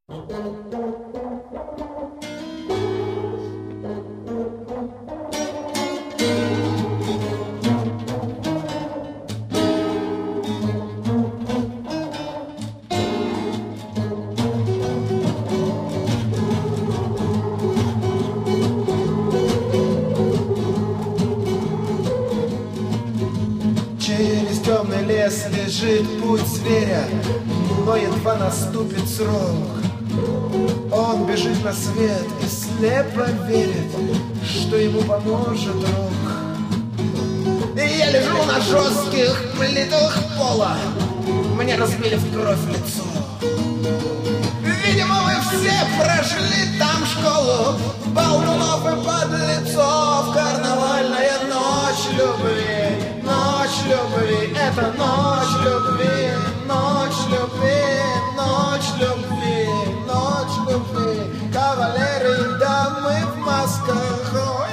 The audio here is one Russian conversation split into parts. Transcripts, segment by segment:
Через темный лес лежит путь зверя, но едва наступит срок. Он бежит на свет и слепо верит, что ему поможет рок. И я лежу на жестких плитах пола, мне разбили в кровь лицо. Видимо, вы все прошли там школу болтунов и подлецов. Карнавальная ночь любви, ночь любви, это ночь любви, ночь любви, ночь любви, ночь любви. Кавалеры и дамы в масках. Ой.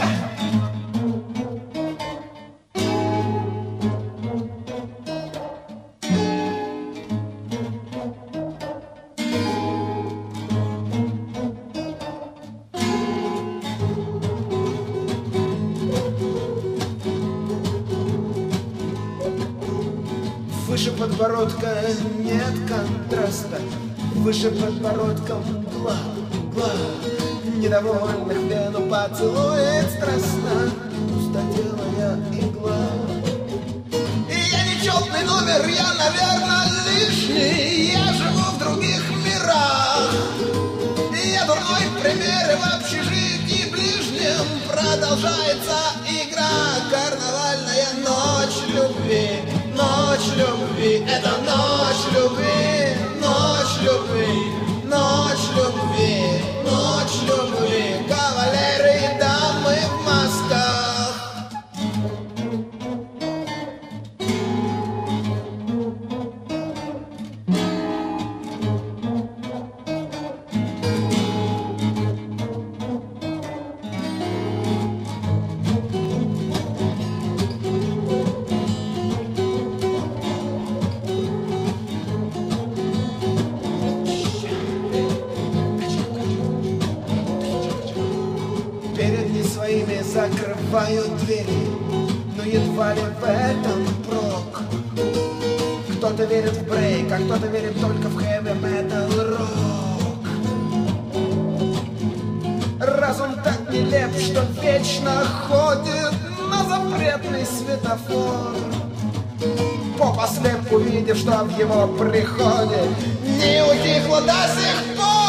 Выше подбородка нет контраста, выше подбородка мгла, мгла. Недовольных вену поцелует страстно пустотелая игла. И я нечетный номер, я, наверное, лишний. Я живу в других мирах. И я дурной пример, и в общежитии ближнем продолжается игра. Карнавальная ночь любви, ночь любви, это ночь любви, ночь любви, ночь любви, ночь любви. Кавалеры и дамы в масках. Перед своими закрывают двери, но едва ли в этом прок. Кто-то верит в брейк, а кто-то верит только в хэви-метал рок. Разум так нелеп, что вечно ходит на запретный светофор. Поп ослеп, увидев, что в его приходе не утихло до сих пор.